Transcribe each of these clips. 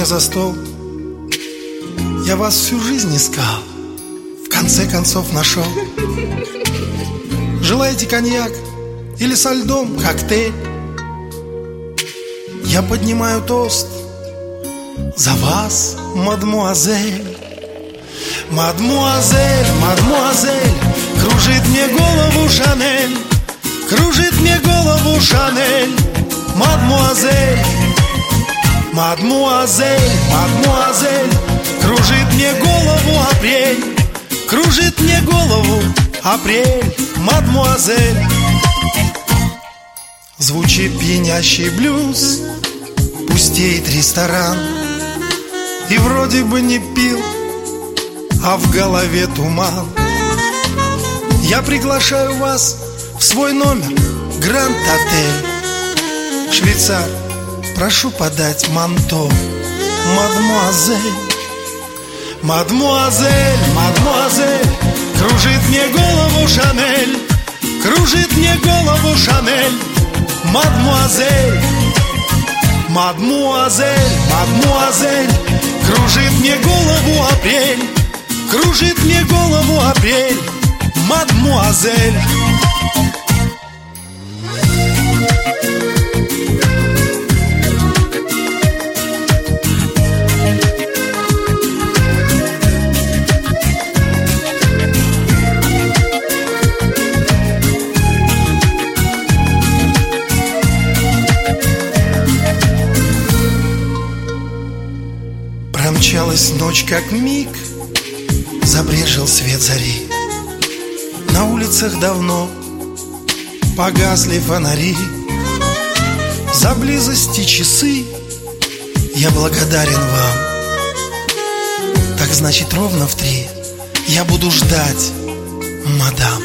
мне за стол. Я вас всю жизнь искал, в конце концов нашел. Желаете коньяк или со льдом коктейль? Я поднимаю тост за вас, мадмуазель. Мадмуазель, мадмуазель, кружит мне голову Шанель, кружит мне голову Шанель. Мадмуазель, мадмуазель, мадмуазель, кружит мне голову апрель, кружит мне голову апрель. Мадмуазель. Звучит пьянящий блюз, пустеет ресторан, и вроде бы не пил, а в голове туман. Я приглашаю вас в свой номер Гранд-отель. Швейцар, прошу подать манто. Мадмуазель, мадмуазель, мадмуазель, кружит мне голову Шанель, кружит мне голову Шанель. Мадмуазель, мадмуазель, мадмуазель, кружит мне голову апрель, кружит мне голову апрель. Мадмуазель. Промчалась ночь как миг, забрежил свет зари. На улицах давно погасли фонари. За близости часы я благодарен вам. Так значит, ровно в 3 я буду ждать, мадам.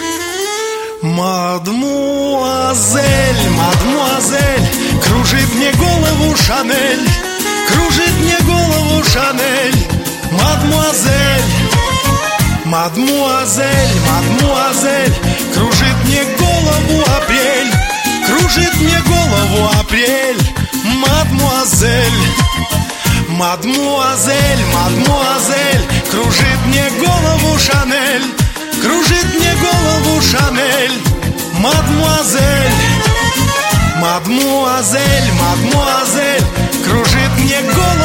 Мадмуазель, мадмуазель, кружит мне голову Шанель, кружит мне голову Шанель. Мадмуазель, мадмуазель, мадмуазель, кружит мне голову апрель, кружит мне голову апрель. Мадмуазель, мадмуазель, мадмуазель, кружит мне голову Шанель, кружит мне голову Шанель. Мадмуазель, мадмуазель, мадмуазель, кружит мне голову